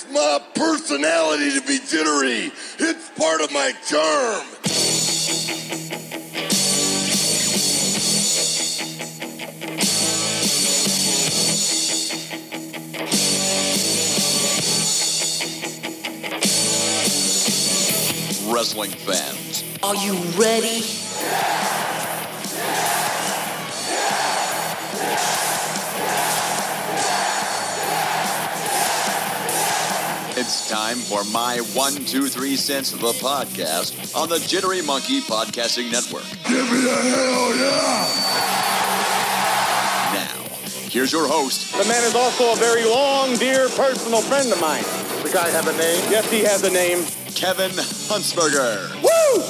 It's my personality to be jittery. It's part of my charm. Wrestling fans, are you ready? it's time for my 1, 2, 3 cents of the podcast on the Jittery Monkey Podcasting Network. Give me a hell yeah! Now, here's your host. The man is also a very long, dear personal friend of mine. The guy have a name? Yes, he has a name. Kevin Huntsberger. Woo!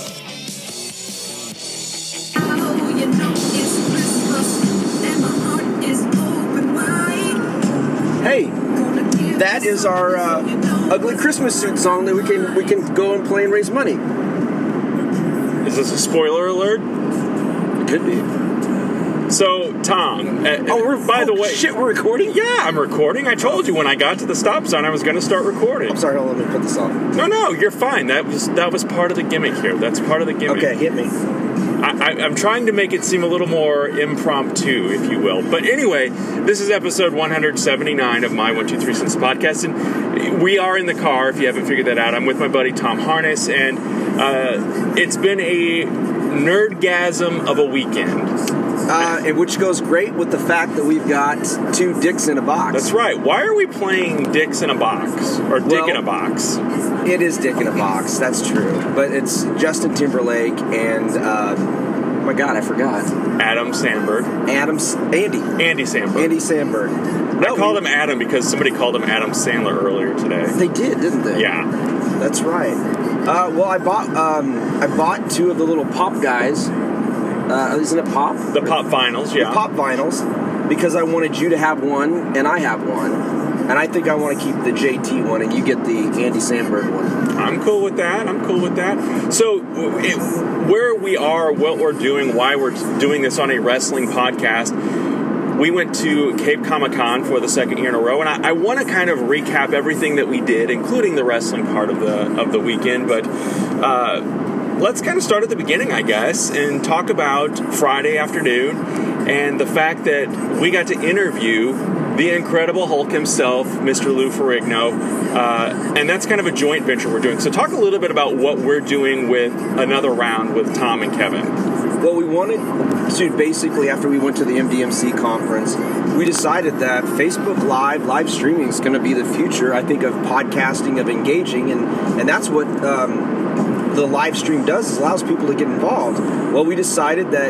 Oh, you know it's Christmas and my heart is open wide. Hey, that is our Ugly Christmas Suit song that we can go and play and raise money. Is this a spoiler alert? It could be. So, Tom, By the way, shit, we're recording? Yeah, I'm recording. I told you when I got to the stop sign I was going to start recording. I'm sorry, hold on, let me put this on. No, you're fine. That was part of the gimmick here. That's part of the gimmick. Okay, hit me. I'm trying to make it seem a little more impromptu, if you will. But anyway, this is episode 179 of my 1, 2, 3 Cents podcast, and we are in the car, if you haven't figured that out. I'm with my buddy Tom Harness, and it's been a nerdgasm of a weekend. And which goes great with the fact that we've got 2 dicks in a box. That's right. Why are we playing Dicks in a Box? Or Dick in a Box? It is Dick in a Box, that's true. But it's Justin Timberlake and, oh my God, I forgot. Andy Samberg. Andy Samberg. I called him Adam because somebody called him Adam Sandler earlier today. They did, didn't they? Yeah. That's right. Well, I bought 2 of the little pop guys. Isn't it pop? The pop vinyls, yeah. The pop vinyls, because I wanted you to have one, and I have one. And I think I want to keep the JT one, and you get the Andy Samberg one. I'm cool with that. So, where we are, what we're doing, why we're doing this on a wrestling podcast, we went to Cape Comic-Con for the 2nd year in a row, and I want to kind of recap everything that we did, including the wrestling part of the weekend, but let's kind of start at the beginning, I guess, and talk about Friday afternoon and the fact that we got to interview the Incredible Hulk himself, Mr. Lou Ferrigno, and that's kind of a joint venture we're doing. So talk a little bit about what we're doing with another round with Tom and Kevin. Well, we wanted to basically, after we went to the MDMC conference, we decided that Facebook live streaming is going to be the future, I think, of podcasting, of engaging, and that's what the live stream does, is allows people to get involved. Well, we decided that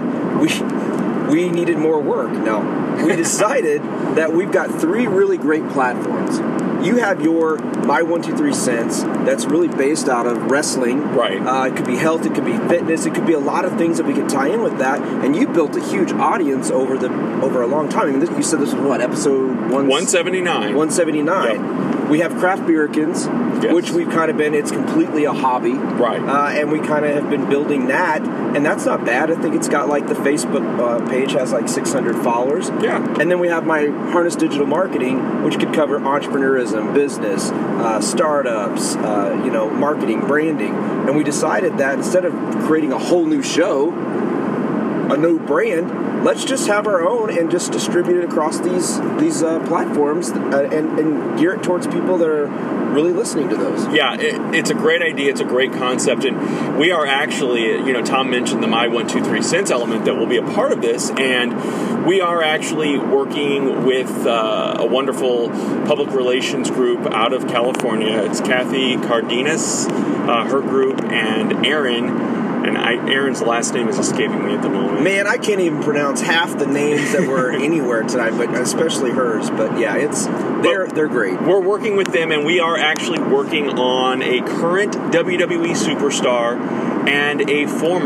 we needed more work. No, we decided that we've got 3 really great platforms. You have your My 1, 2, 3 Cents that's really based out of wrestling. Right. It could be health, it could be fitness, it could be a lot of things that we could tie in with that. And you built a huge audience over a long time. I mean, you said this was what, episode 179. 179. Yep. We have Craft Beerkins, yes, which we've kind of been, it's completely a hobby. Right. And we kind of have been building that, and that's not bad. I think it's got like the Facebook page has like 600 followers. Yeah. And then we have my Harness Digital Marketing, which could cover entrepreneurism, business, startups, marketing, branding. And we decided that instead of creating a whole new show, a new brand, let's just have our own and just distribute it across these platforms and gear it towards people that are really listening to those. Yeah, it's a great idea. It's a great concept. And we are actually, Tom mentioned the My 1, 2, 3 Cents element that will be a part of this. And we are actually working with a wonderful public relations group out of California. It's Kathy Cardenas, her group, and Aaron. And Aaron's last name is escaping me at the moment. Man, I can't even pronounce half the names that were anywhere tonight, but especially hers. But yeah, they're great. We're working with them, and we are actually working on a current WWE superstar and a former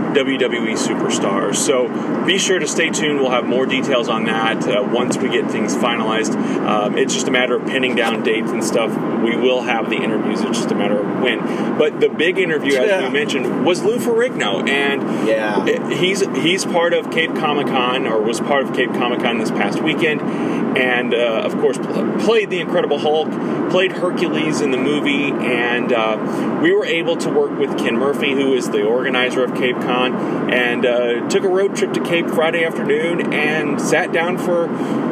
WWE superstars. So be sure to stay tuned. We'll have more details on that once we get things finalized. It's just a matter of pinning down dates and stuff. We will have the interviews. It's just a matter of when. But the big interview, as we mentioned, was Lou Ferrigno, and he's part of Cape Comic-Con, or was part of Cape Comic-Con this past weekend, and of course played the Incredible Hulk, played Hercules in the movie, and we were able to work with Ken Murphy, who is the organizer of Cape Con, and took a road trip to Cape Friday afternoon and sat down for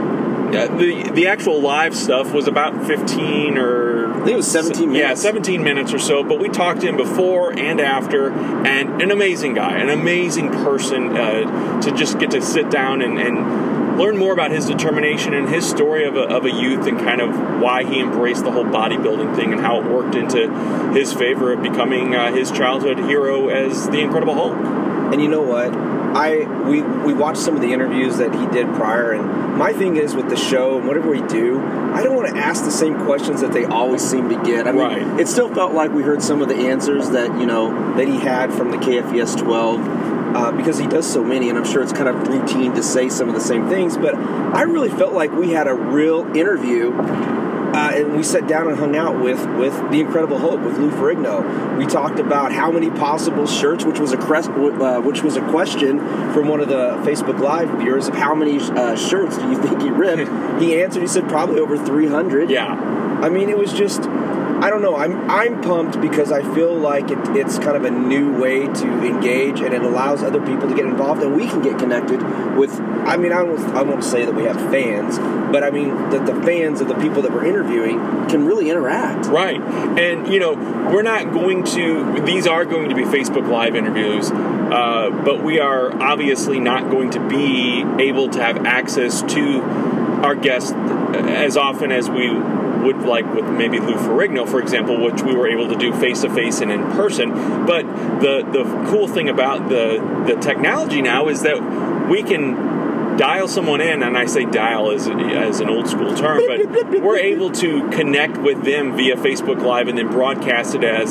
the actual live stuff was about 15 or... I think it was 17 minutes. Yeah, 17 minutes or so, but we talked to him before and after, and an amazing guy, an amazing person to just get to sit down and learn more about his determination and his story of a youth, and kind of why he embraced the whole bodybuilding thing and how it worked into his favor of becoming his childhood hero as the Incredible Hulk. And you know what? We watched some of the interviews that he did prior, and my thing is with the show and whatever we do, I don't want to ask the same questions that they always seem to get. I mean, it still felt like we heard some of the answers that that he had from the KFES 12 because he does so many, and I'm sure it's kind of routine to say some of the same things. But I really felt like we had a real interview. And we sat down and hung out with the Incredible Hulk, with Lou Ferrigno. We talked about how many possible shirts, which was a question from one of the Facebook Live viewers of how many shirts do you think he ripped. He answered. He said probably over 300. Yeah. I mean, it was just, I don't know. I'm pumped because I feel like it's kind of a new way to engage, and it allows other people to get involved, and we can get connected with. I mean, I won't say that we have fans, but I mean that the fans of the people that we're interviewing can really interact. Right. And, we're not going to, these are going to be Facebook Live interviews, but we are obviously not going to be able to have access to our guests as often as we would like with maybe Lou Ferrigno, for example, which we were able to do face-to-face and in person. But the cool thing about the technology now is that we can dial someone in, and I say dial as an old school term, but we're able to connect with them via Facebook Live and then broadcast it as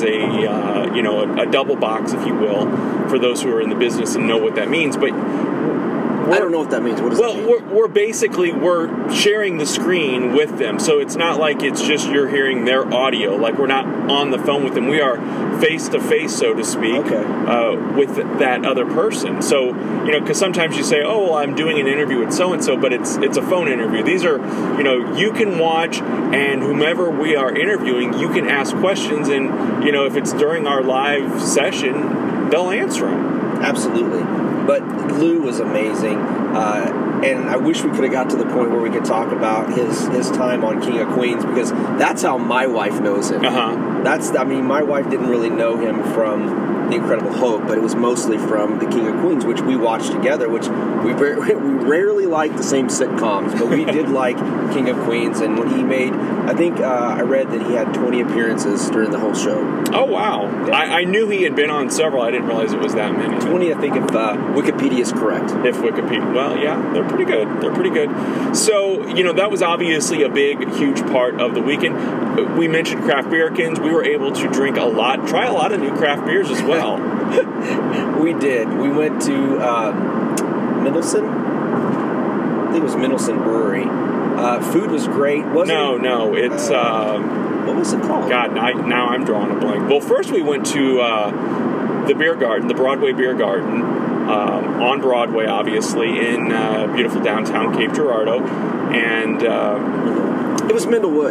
a double box, if you will, for those who are in the business and know what that means. But I don't know what that means. What does that mean? We're sharing the screen with them, so it's not like it's just you're hearing their audio. Like, we're not on the phone with them. We are face to face, so to speak, with that other person. So, because sometimes you say, "Oh, well, I'm doing an interview with so and so," but it's a phone interview. These are, you can watch, and whomever we are interviewing, you can ask questions, and if it's during our live session, they'll answer them. Absolutely. But Lou was amazing, and I wish we could have got to the point where we could talk about his time on King of Queens, because that's how my wife knows him. My wife didn't really know him from The Incredible Hulk, but it was mostly from The King of Queens, which we watched together, which we rarely liked the same sitcoms, but we did like King of Queens, and when he made, I think I read that he had 20 appearances during the whole show. Oh, wow. Yeah. I knew he had been on several. I didn't realize it was that many. 20, I think, if Wikipedia is correct. If Wikipedia, well, yeah, they're pretty good. So, that was obviously a big, huge part of the weekend. We mentioned Craft Beerkins. We were able to try a lot of new craft beers as well. We did. We went to Mendelssohn? I think it was Mendelssohn Brewery. Food was great. No, it's... what was it called? God, now I'm drawing a blank. Well, first we went to the Beer Garden, the Broadway Beer Garden, on Broadway, obviously, in beautiful downtown Cape Girardeau. And... it was Minglewood,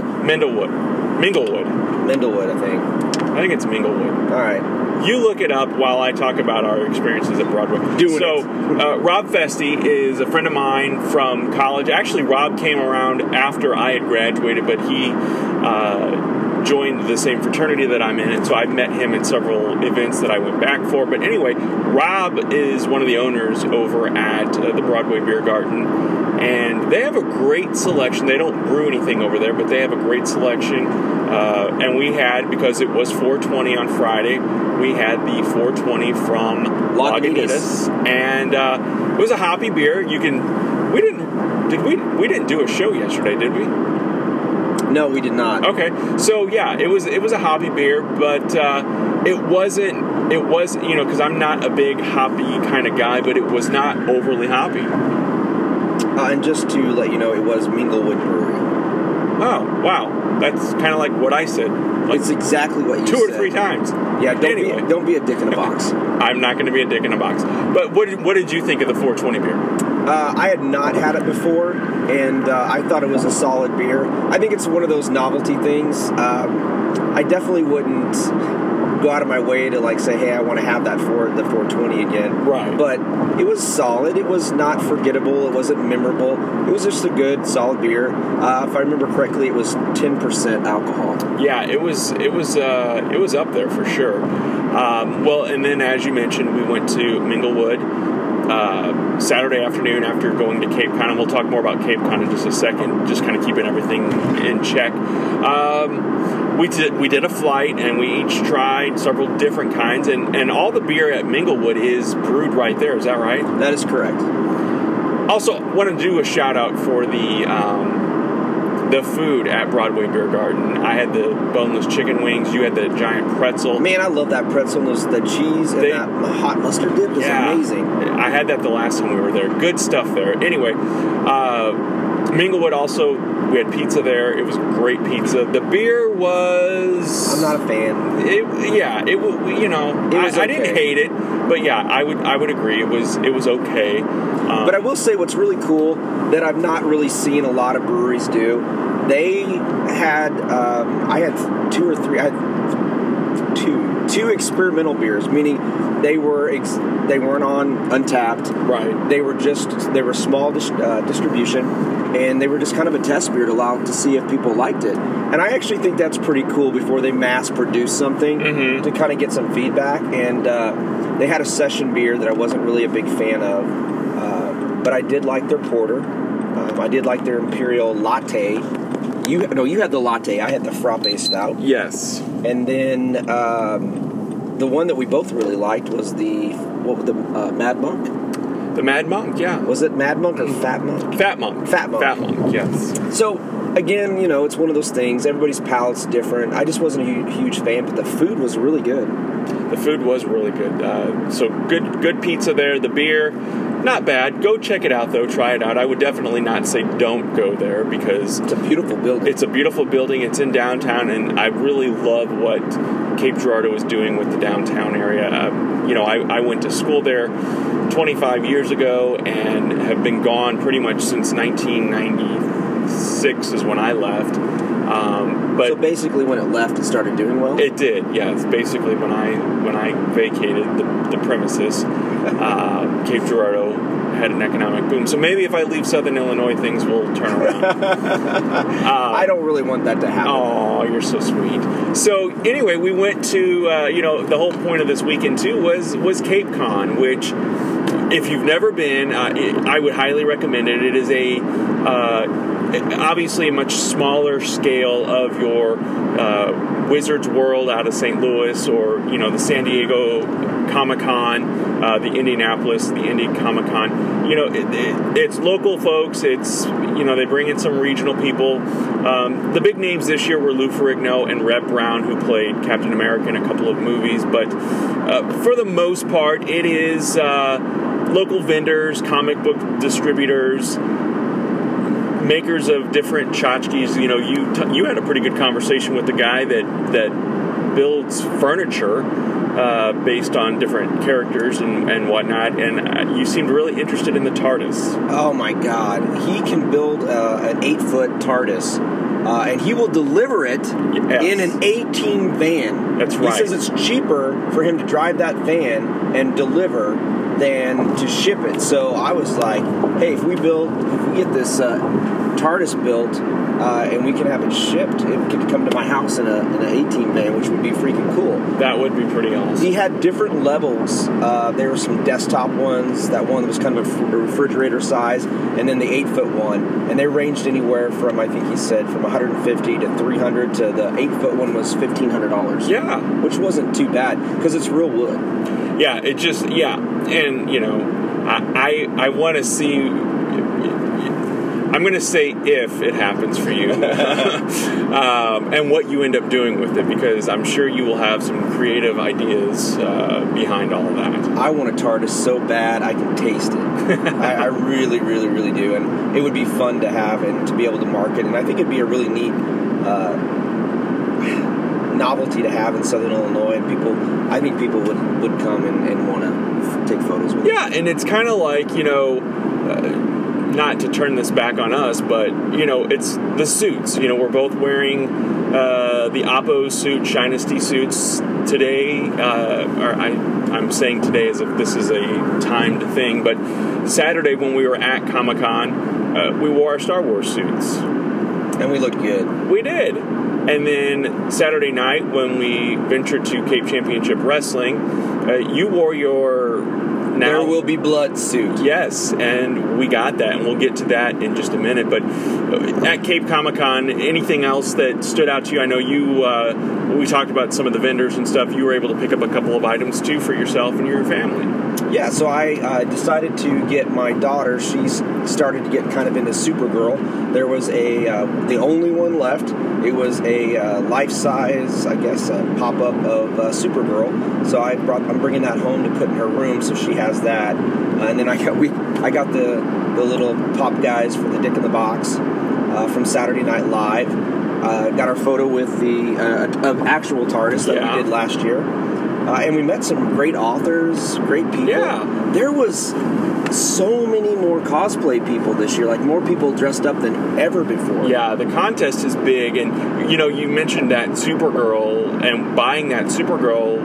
I think. I think it's Minglewood. All right. You look it up while I talk about our experiences at Broadway. Rob Festi is a friend of mine from college. Actually, Rob came around after I had graduated, but he joined the same fraternity that I'm in, and so I met him at several events that I went back for. But anyway, Rob is one of the owners over at the Broadway Beer Garden, and they have a great selection. They don't brew anything over there, but they have a great selection. And we had, because it was 420 on Friday, we had the 420 from Lagunitas, and it was a hoppy beer. We didn't do a show yesterday, did we? No, we did not. Okay, so yeah, it was a hoppy beer, but it wasn't it was, because I'm not a big hoppy kind of guy, but it was not overly hoppy. And just to let you know, it was Minglewood Brewery. Oh, wow. That's kind of like what I said. Like it's exactly what you said. 2 or 3 times. Yeah, don't be a dick in a box. I'm not going to be a dick in a box. But what did you think of the 420 beer? I had not had it before, and I thought it was a solid beer. I think it's one of those novelty things. I definitely wouldn't go out of my way to say, hey, I want to have that for the 420 again. Right. But it was solid. It was not forgettable. It wasn't memorable. It was just a good, solid beer. If I remember correctly, it was 10% alcohol. Yeah, it was up there for sure. Well, and then as you mentioned, we went to Minglewood Saturday afternoon after going to Cape Con, and we'll talk more about Cape Con in just a second, just kind of keeping everything in check. We did a flight, and we each tried several different kinds, and all the beer at Minglewood is brewed right there. Is that right? That is correct. Also, want to do a shout out for the food at Broadway Beer Garden. I had the boneless chicken wings. You had the giant pretzel. Man, I love that pretzel. The cheese and that hot mustard dip is amazing. I had that the last time we were there. Good stuff there. Anyway, Minglewood also, we had pizza there. It was great pizza. The beer was... I'm not a fan. I didn't hate it, but yeah, I would agree. It was okay. But I will say what's really cool that I've not really seen a lot of breweries do. They had I had 2 or 3. I had two experimental beers, meaning they weren't on Untapped. Right. They were small distribution, and they were just kind of a test beer to see if people liked it. And I actually think that's pretty cool before they mass produce something to kind of get some feedback. And they had a session beer that I wasn't really a big fan of, but I did like their porter. I did like their Imperial Latte. You had the latte. I had the frappe stout. Yes. And then the one that we both really liked was the Mad Monk. The Mad Monk, yeah. Was it Mad Monk or Fat Monk? Fat Monk. Fat Monk. Fat Monk, yes. So again, it's one of those things. Everybody's palate's different. I just wasn't a huge fan, but the food was really good. The food was really good. So good pizza there. The beer, not bad. Go check it out, though. Try it out. I would definitely not say don't go there because... It's a beautiful building. It's a beautiful building. It's in downtown, and I really love what Cape Girardeau is doing with the downtown area. I went to school there 25 years ago and have been gone pretty much since 1996 is when I left. But so basically when it left, it started doing well? It did, yeah. It's basically when I vacated the premises, Cape Girardeau had an economic boom. So maybe if I leave Southern Illinois, things will turn around. I don't really want that to happen. Oh, you're so sweet. So anyway, we went to, the whole point of this weekend too was Cape Con, which if you've never been, I would highly recommend it. It is obviously a much smaller scale of your Wizards World out of St. Louis, or the San Diego Comic-Con, the Indianapolis, the Indy Comic-Con. It's local folks. It's they bring in some regional people. The big names this year were Lou Ferrigno and Reb Brown, who played Captain America in a couple of movies. But for the most part, it is local vendors, comic book distributors, makers of different tchotchkes. You had a pretty good conversation with the guy that builds furniture based on different characters and whatnot, and you seemed really interested in the TARDIS. Oh my God, he can build an 8-foot TARDIS, and he will deliver it in an 18 van. That's right. He says it's cheaper for him to drive that van and deliver than to ship it. So I was like, hey, if we get this TARDIS built and we can have it shipped, it could come to my house in an 18 van, which would be freaking cool. That would be pretty awesome. He had different levels. There were some desktop ones. That one was kind of a refrigerator size, and then the 8-foot one. And they ranged anywhere from, I think he said, from $150 to $300 to the 8-foot one was $1,500. Yeah. Which wasn't too bad because it's real wood. Yeah, it just, yeah. And, I want to see... I'm going to say if it happens for you, and what you end up doing with it, because I'm sure you will have some creative ideas behind all of that. I want a TARDIS so bad I can taste it. I really, really, really do. And it would be fun to have and to be able to market. And I think it'd be a really neat novelty to have in Southern Illinois. And I think people would come and want to take photos with it. Yeah, and it's kind of like, not to turn this back on us, but, it's the suits. We're both wearing the Oppo suit, Shinesty suits today. I'm saying today as if this is a timed thing, but Saturday when we were at Comic-Con, we wore our Star Wars suits. And we looked good. We did. And then Saturday night when we ventured to Cape Championship Wrestling, you wore your... There Will Be Blood suit. Yes, and we got that, and we'll get to that in just a minute. But at Cape Comic-Con, anything else that stood out to you? I know you, we talked about some of the vendors and stuff. You were able to pick up a couple of items, too, for yourself and your family. Yeah, so I decided to get my daughter. She's started to get kind of into Supergirl. There was the only one left. It was a life-size, I guess, pop-up of Supergirl. So I'm bringing that home to put in her room, so she has that. And then I got the little pop guys for the Dick in the Box from Saturday Night Live. Got our photo with the actual TARDIS that we did last year. And we met some great authors, great people. Yeah. There was so many more cosplay people this year, like more people dressed up than ever before. Yeah, the contest is big, and you mentioned that Supergirl, and buying that Supergirl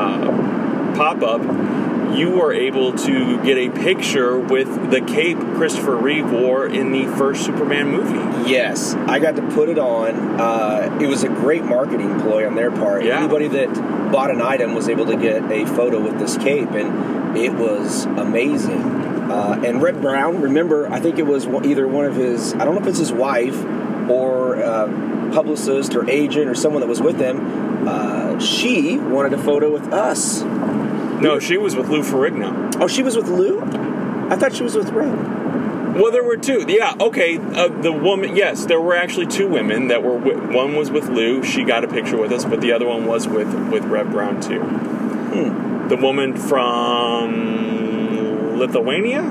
pop-up, you were able to get a picture with the cape Christopher Reeve wore in the first Superman movie. Yes, I got to put it on. It was a great marketing ploy on their part. Yeah. Anybody that bought an item was able to get a photo with this cape, and it was amazing. And Red Brown, remember, I think it was either one of his, I don't know if it's his wife or publicist or agent or someone that was with him, she wanted a photo with us. No, she was with Lou Ferrigno. Oh, she was with Lou? I thought she was with Red. Well, there were two. Yeah, okay. The woman, yes, there were actually two women that were. One was with Lou. She got a picture with us, but the other one was with Red Brown too. The woman from Lithuania,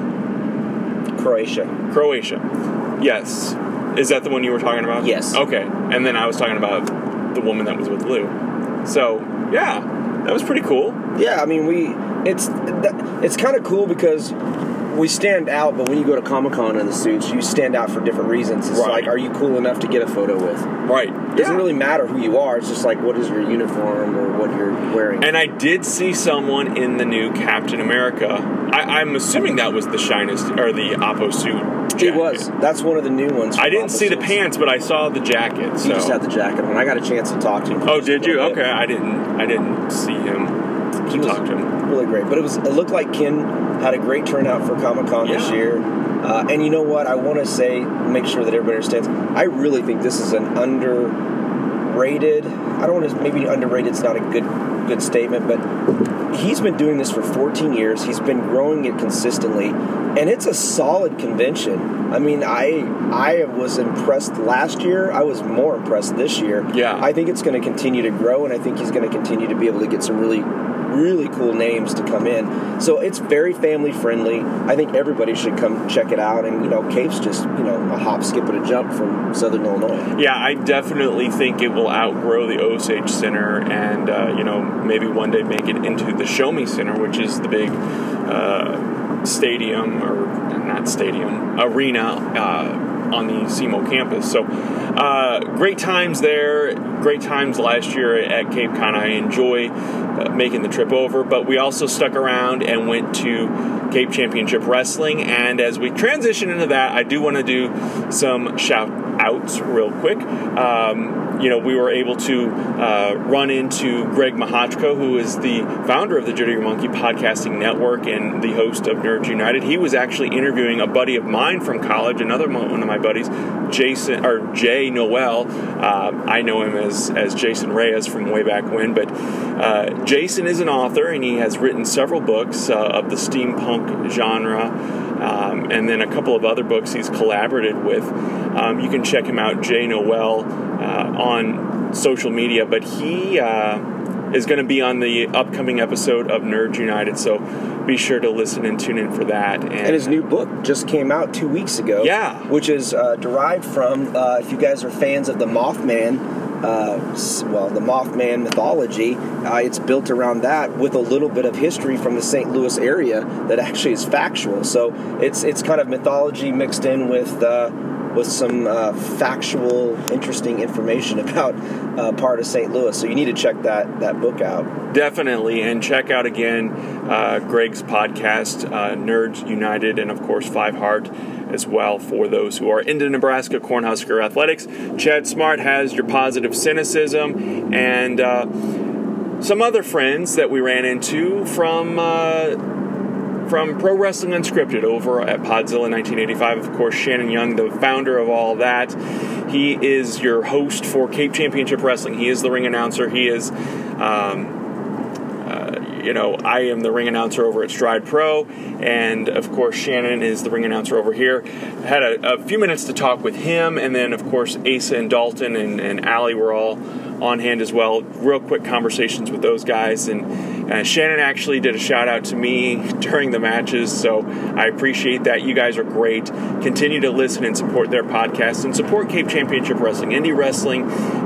Croatia. Yes. Is that the one you were talking about? Yes. Okay. And then I was talking about the woman that was with Lou. So yeah, that was pretty cool. Yeah, I mean, it's kind of cool because we stand out, but when you go to Comic-Con in the suits, you stand out for different reasons. It's like, are you cool enough to get a photo with? Right. It doesn't really matter who you are. It's just like, what is your uniform or what you're wearing. And I did see someone in the new Captain America. I'm assuming that was the Shinesty, or the Oppo suit jacket. It was. That's one of the new ones. I didn't see the pants, but I saw the jacket. So. You just had the jacket on. I got a chance to talk to him. Oh, did you? Okay, I didn't see him. He was talk to him. Really great. But it looked like Ken had a great turnout for Comic-Con this year. And you know what? I want to make sure that everybody understands. I really think this is an underrated. I don't want to. Maybe underrated is not a good statement, but he's been doing this for 14 years. He's been growing it consistently, and it's a solid convention. I mean, I was impressed last year. I was more impressed this year. Yeah. I think it's going to continue to grow, and I think he's going to continue to be able to get some really cool names to come in. So it's very family friendly. I think everybody should come check it out. And, Cape's just, a hop, skip, and a jump from Southern Illinois. Yeah, I definitely think it will outgrow the Osage Center and, maybe one day make it into the Show Me Center, which is the big stadium, or not stadium, arena on the SEMO campus. So great times there, great times last year at Cape Con. I enjoy making the trip over, but we also stuck around and went to Cape Championship Wrestling, and as we transition into that, I do want to do some shout outs real quick. We were able to run into Greg Mahatchko, who is the founder of the Jittery Monkey Podcasting Network and the host of Nerds United. He was actually interviewing a buddy of mine from college, another one of my buddies, Jay Noel. I know him as Jason Reyes from way back when, but Jason is an author, and he has written several books of the steampunk genre. and then a couple of other books he's collaborated with. You can check him out, Jay Noel, on social media, but he is going to be on the upcoming episode of Nerds United, so be sure to listen and tune in for that. And his new book just came out 2 weeks ago. Yeah. Which is derived from, if you guys are fans of the Mothman, the Mothman mythology, it's built around that with a little bit of history from the St. Louis area that actually is factual. So it's kind of mythology mixed in with some factual, interesting information about part of St. Louis. So you need to check that book out. Definitely, and check out again Greg's podcast, Nerds United, and of course 5 Heart as well for those who are into Nebraska Cornhusker athletics. Chad Smart has Your Positive Cynicism, and some other friends that we ran into from Pro Wrestling Unscripted over at Podzilla 1985. Of course, Shannon Young, the founder of all that. He is your host for Cape Championship Wrestling. He is the ring announcer. He is, I am the ring announcer over at Stride Pro. And, of course, Shannon is the ring announcer over here. Had a few minutes to talk with him. And then, of course, Asa and Dalton and Allie were all on hand as well. Real quick conversations with those guys. And Shannon actually did a shout out to me during the matches, so I appreciate that. You guys are great. Continue to listen and support their podcast and support Cape Championship Wrestling. Indie wrestling,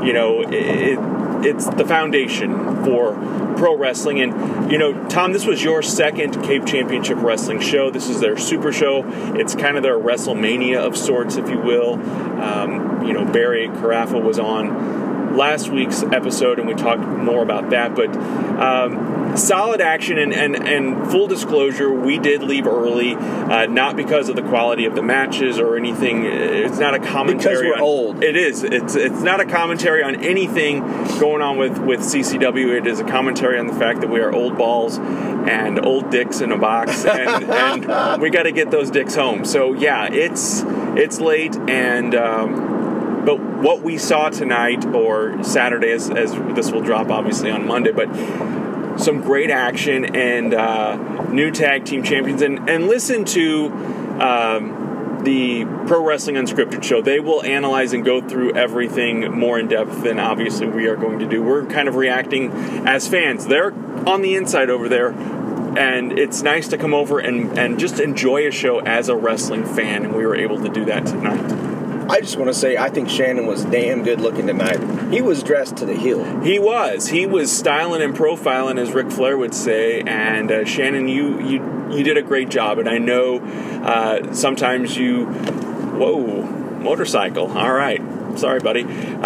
it's the foundation for pro wrestling. And, Tom, this was your second Cape Championship Wrestling show. This is their super show. It's kind of their WrestleMania of sorts, if you will. Barry Carafa was on last week's episode, and we talked more about that, but solid action, and full disclosure, we did leave early, not because of the quality of the matches or anything. It's not a commentary. Because we're old. It is. It's not a commentary on anything going on with CCW. It is a commentary on the fact that we are old balls and old dicks in a box, and we got to get those dicks home. So yeah, it's late, and but what we saw tonight, or Saturday, as this will drop obviously on Monday, but some great action and new tag team champions. And listen to the Pro Wrestling Unscripted show. They will analyze and go through everything more in depth than obviously we are going to do. We're kind of reacting as fans. They're on the inside over there, and it's nice to come over and just enjoy a show as a wrestling fan, and we were able to do that tonight. I just want to say, I think Shannon was damn good looking tonight. He was dressed to the hill. He was styling and profiling, as Ric Flair would say. And Shannon, you did a great job. And I know sometimes motorcycle. All right, sorry, buddy.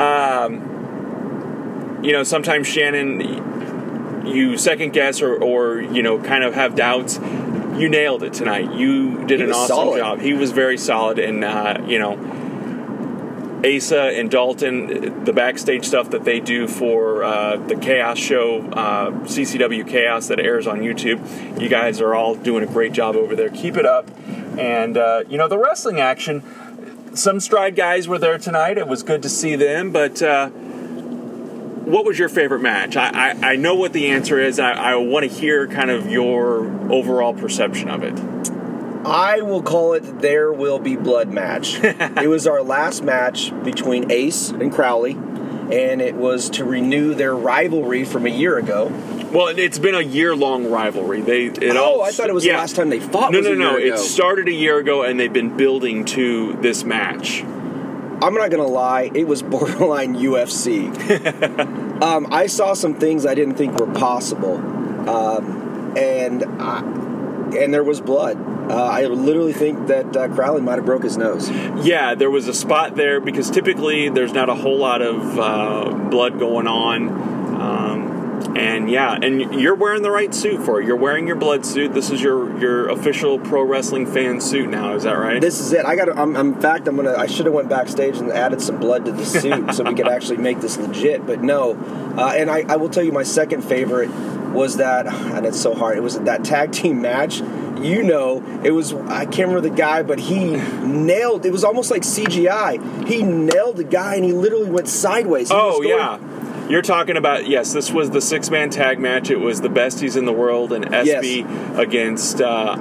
Sometimes Shannon, you second guess or kind of have doubts. You nailed it tonight. You did an awesome job. He was very solid, and Asa and Dalton, the backstage stuff that they do for the Chaos show, CCW Chaos, that airs on YouTube. You guys are all doing a great job over there. Keep it up. And, the wrestling action, some Stride guys were there tonight. It was good to see them. But what was your favorite match? I know what the answer is. I want to hear kind of your overall perception of it. I will call it There Will Be Blood match. It was our last match between Ace and Crowley, and it was to renew their rivalry from a year ago. Well, it's been a year-long rivalry. I thought it was the last time they fought. No. It started a year ago, and they've been building to this match. I'm not going to lie, it was borderline UFC. I saw some things I didn't think were possible, and there was blood. I literally think that Crowley might have broke his nose. Yeah, there was a spot there because typically there's not a whole lot of blood going on. And you're wearing the right suit for it. You're wearing your blood suit. This is your official pro wrestling fan suit now. Is that right? This is it. I should have went backstage and added some blood to the suit so we could actually make this legit. But no. And I will tell you, my second favorite was that, and it's so hard. It was that tag team match. It was, I can't remember the guy, but he nailed, it was almost like CGI. He nailed the guy and he literally went sideways. Yeah. You're talking about, yes, this was the 6-man tag match. It was the Besties in the World and SB against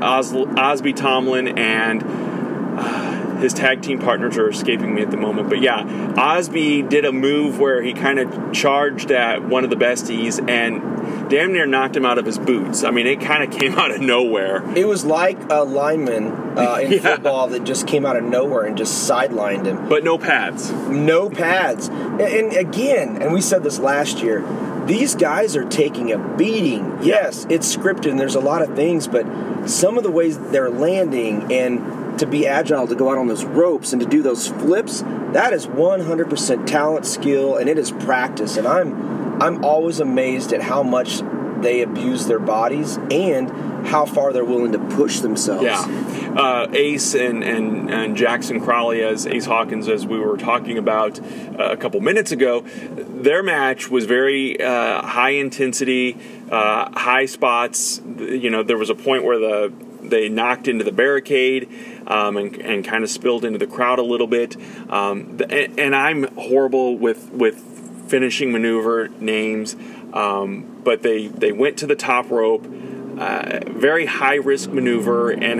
Osby Tomlin and his tag team partners are escaping me at the moment. But yeah, Osby did a move where he kind of charged at one of the besties and damn near knocked him out of his boots. I mean, it kind of came out of nowhere. It was like a lineman in football that just came out of nowhere and just sidelined him. But no pads. No pads. And again, and we said this last year, these guys are taking a beating. Yes, it's scripted and there's a lot of things, but some of the ways they're landing and to be agile, to go out on those ropes and to do those flips, that is 100% talent, skill, and it is practice. And I'm always amazed at how much they abuse their bodies and how far they're willing to push themselves. Yeah. Ace and Jackson Crowley, as Ace Hawkins, as we were talking about a couple minutes ago, their match was very high intensity, high spots. You know, there was a point where they knocked into the barricade and kind of spilled into the crowd a little bit. And I'm horrible with finishing maneuver names, but they went to the top rope, very high risk maneuver, and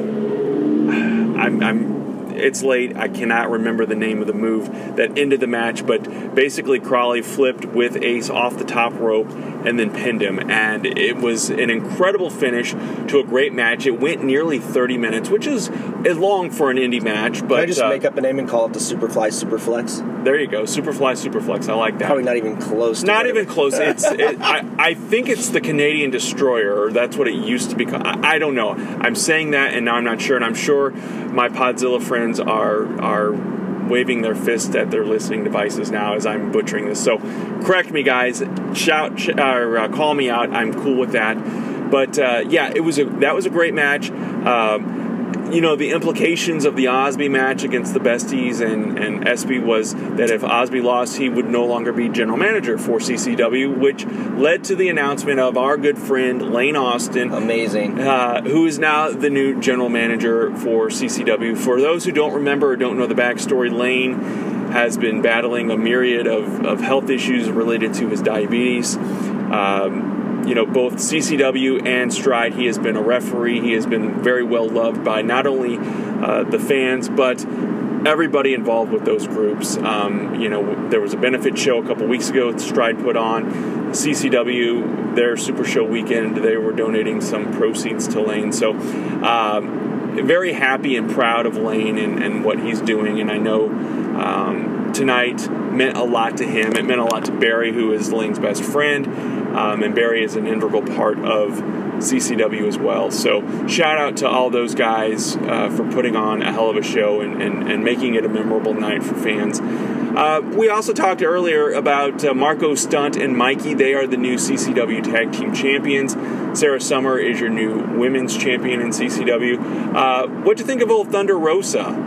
it's late. I cannot remember the name of the move that ended the match, but basically Crawley flipped with Ace off the top rope and then pinned him, and it was an incredible finish to a great match. It went nearly 30 minutes, which is long for an indie match. But can I just make up a name and call it the Superfly Superflex? There you go, Superfly Superflex. I like that. Probably not even close. Not even close. I think it's the Canadian Destroyer, or that's what it used to be called. I don't know. I'm saying that, and now I'm not sure, and I'm sure my Podzilla friends are waving their fist at their listening devices now as I'm butchering this. So correct me, guys. Call me out. I'm cool with that. But yeah, that was a great match. You know, the implications of the Osby match against the Besties and SB was that if Osby lost, he would no longer be general manager for CCW, which led to the announcement of our good friend Lane Austin. Amazing. Who is now the new general manager for CCW. For those who don't remember or don't know the backstory, Lane has been battling a myriad of health issues related to his diabetes. You know, both CCW and Stride, he has been a referee. He has been very well loved by not only the fans, but everybody involved with those groups. You know, there was a benefit show a couple weeks ago that Stride put on. CCW, their Super Show weekend, they were donating some proceeds to Lane. So, very happy and proud of Lane and what he's doing. And I know tonight meant a lot to him. It meant a lot to Barry, who is Lane's best friend. And Barry is an integral part of CCW as well. So shout out to all those guys for putting on a hell of a show and making it a memorable night for fans. We also talked earlier about Marco Stunt and Mikey. They are the new CCW Tag Team Champions. Sarah Summer is your new Women's Champion in CCW. What'd you think of old Thunder Rosa?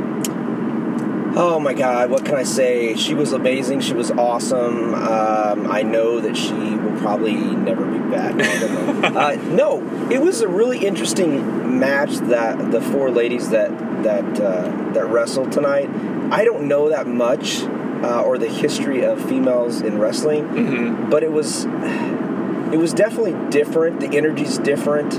Oh my God, what can I say? She was amazing. She was awesome. I know that she will probably never be back. I don't know. No, it was a really interesting match, that the four ladies that wrestled tonight. I don't know that much or the history of females in wrestling, but it was definitely different. The energy's different.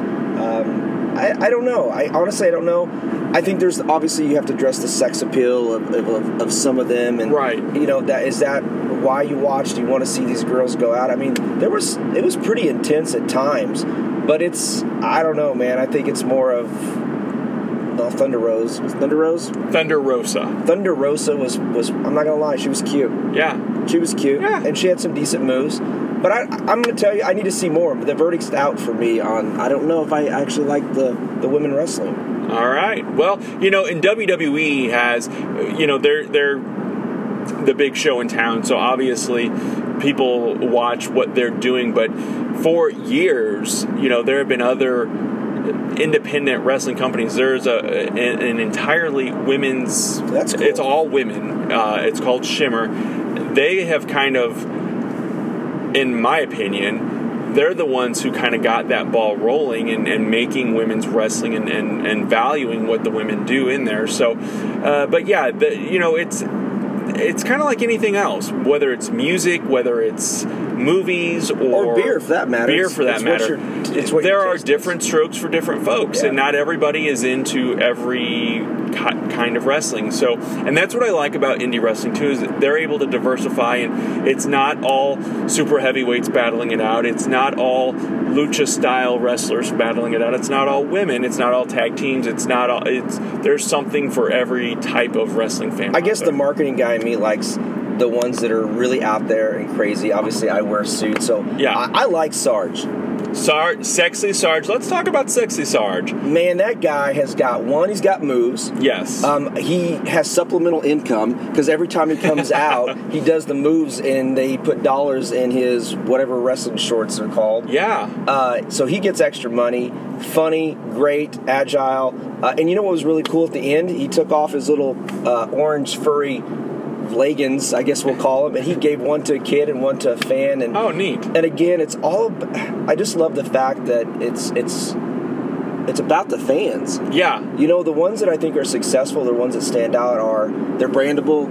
I don't know. I honestly don't know. I think there's obviously you have to address the sex appeal of some of them, and right. You know, is that why you watch? Do you want to see these girls go out? I mean, it was pretty intense at times, but I don't know, man. I think it's more of Thunder Rose. Was Thunder Rose? Thunder Rosa. Thunder Rosa was. I'm not gonna lie, she was cute. Yeah, she was cute, and she had some decent moves. But I'm going to tell you, I need to see more. The verdict's out for me on, I don't know if I actually like the women wrestling. All right. Well, you know, and WWE has, you know, they're the big show in town, so obviously people watch what they're doing. But for years, you know, there have been other independent wrestling companies. There's an entirely women's... That's cool. It's all women. It's called Shimmer. They have kind of... In my opinion, they're the ones who kind of got that ball rolling and making women's wrestling and valuing what the women do in there. So, but yeah, you know, it's kind of like anything else, whether it's music, whether it's movies or beer, for that matter. There are different strokes for different folks, Yeah. and not everybody is into every kind of wrestling. So, and that's what I like about indie wrestling too, is that they're able to diversify, and it's not all super heavyweights battling it out. It's not all lucha style wrestlers battling it out. It's not all women. It's not all tag teams. It's not all. There's something for every type of wrestling fan. I guess the marketing guy in me likes the ones that are really out there and crazy. Obviously, I wear suits, so yeah, I like Sarge. Sexy Sarge. Let's talk about Sexy Sarge. Man, that guy has got he's got moves. Yes. He has supplemental income because every time he comes out, he does the moves and they put dollars in his whatever wrestling shorts are called. Yeah. So he gets extra money. Funny, great, agile. And you know what was really cool at the end? He took off his little orange furry leggings, I guess we'll call them, and he gave one to a kid and one to a fan. And oh, neat. And again, it's all. I just love the fact that it's about the fans. Yeah. You know, the ones that I think are successful, the ones that stand out they're brandable,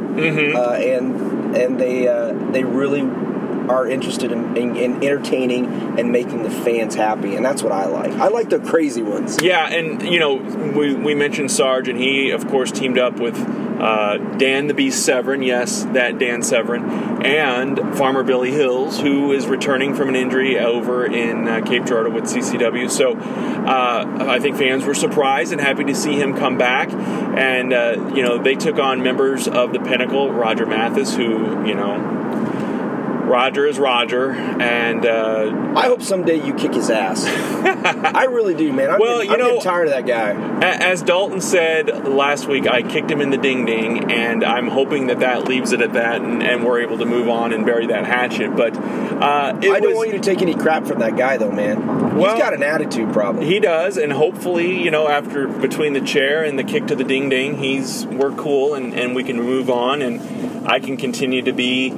and they really are interested in entertaining and making the fans happy, and that's what I like. I like the crazy ones. Yeah, and you know, we mentioned Sarge, and he of course teamed up with Dan the Beast Severn, yes, that Dan Severn, and Farmer Billy Hills, who is returning from an injury over in Cape Girardeau with CCW. So I think fans were surprised and happy to see him come back. And you know, they took on members of the Pinnacle, Roger Mathis, who, you know, Roger is Roger, and I hope someday you kick his ass. I really do, man. I'm getting tired of that guy. As Dalton said last week, I kicked him in the ding-ding, and I'm hoping that leaves it at that, and we're able to move on and bury that hatchet. But I don't want you to take any crap from that guy, though, man. He's got an attitude problem. He does, and hopefully, you know, after between the chair and the kick to the ding-ding, we're cool, and we can move on, and I can continue to be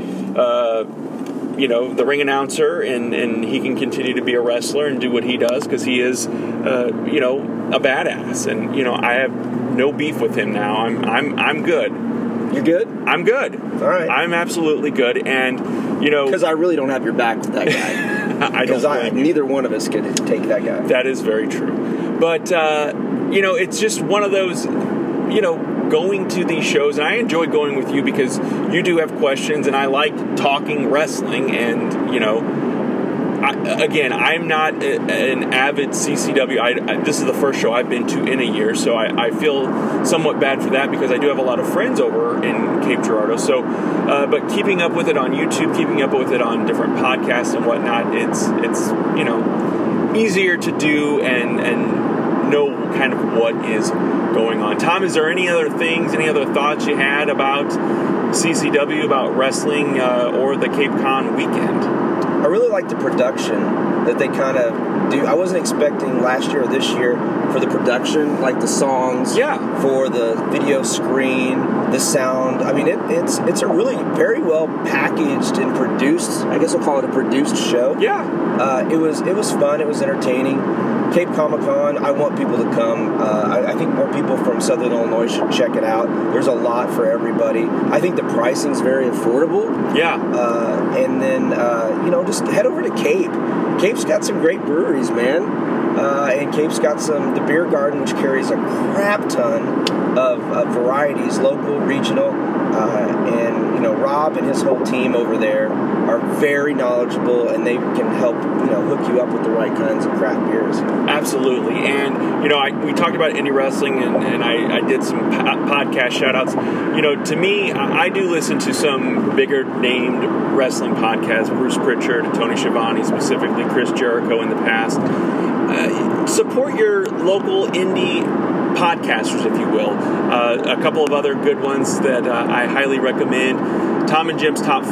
you know, the ring announcer, and he can continue to be a wrestler and do what he does, because he is, you know, a badass. And you know, I have no beef with him now. I'm good. You're good? I'm good. All right. I'm absolutely good, and you know, because I really don't have your back with that guy. Because neither one of us could take that guy. That is very true. But you know, it's just one of those, you know, going to these shows, and I enjoy going with you because you do have questions, and I like talking wrestling. And you know, I'm not an avid CCW. This is the first show I've been to in a year, so I feel somewhat bad for that, because I do have a lot of friends over in Cape Girardeau. So, but keeping up with it on YouTube, keeping up with it on different podcasts and whatnot, it's you know, easier to do and know kind of what is going on. Tom, is there any other thoughts you had about CCW, about wrestling, or the Cape Con weekend? I really like the production that they kind of do. I wasn't expecting last year or this year for the production, like the songs, for the video screen, the sound. I mean, it's a really very well packaged and produced. I guess I'll call it a produced show. Yeah. It was fun. It was entertaining. Cape Comic Con, I want people to come. I think more people from Southern Illinois should check it out. There's a lot for everybody. I think the pricing's very affordable. Yeah. And then, you know, just head over to Cape. Cape's got some great breweries, man. And Cape's got the Beer Garden, which carries a crap ton of varieties, local, regional. And, you know, Rob and his whole team over there are very knowledgeable, and they can help, you know, hook you up with the right kinds of craft beers. Absolutely. And, you know, we talked about indie wrestling, and I did some podcast shout-outs. You know, to me, I do listen to some bigger named wrestling podcasts, Bruce Pritchard, Tony Schiavone, specifically Chris Jericho in the past. Support your local indie podcasters, if you will. A couple of other good ones that I highly recommend. Tom and Jim's Top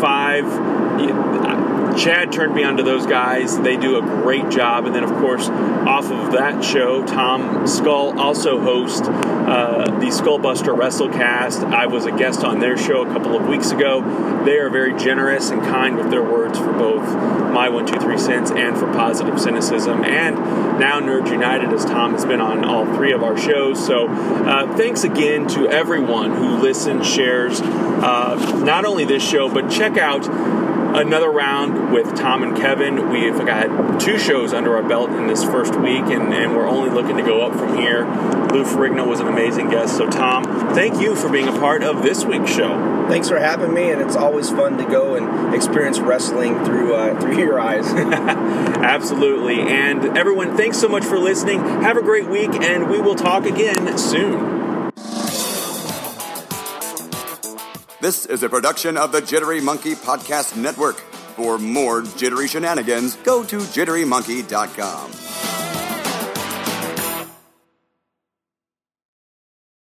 5. Chad turned me on to those guys. They do a great job. And then, of course, off of that show, Tom Skull also hosts the Skullbuster WrestleCast. I was a guest on their show a couple of weeks ago. They are very generous and kind with their words for both My 123 Cents and for Positive Cynicism. And now Nerds United, as Tom has been on all three of our shows. So thanks again to everyone who listens, shares, not only this show, but check out another round with Tom and Kevin. We've got 2 shows under our belt in this first week, and we're only looking to go up from here. Lou Ferrigno was an amazing guest. So, Tom, thank you for being a part of this week's show. Thanks for having me, and it's always fun to go and experience wrestling through your eyes. Absolutely. And everyone, thanks so much for listening. Have a great week, and we will talk again soon. This is a production of the Jittery Monkey Podcast Network. For more jittery shenanigans, go to jitterymonkey.com.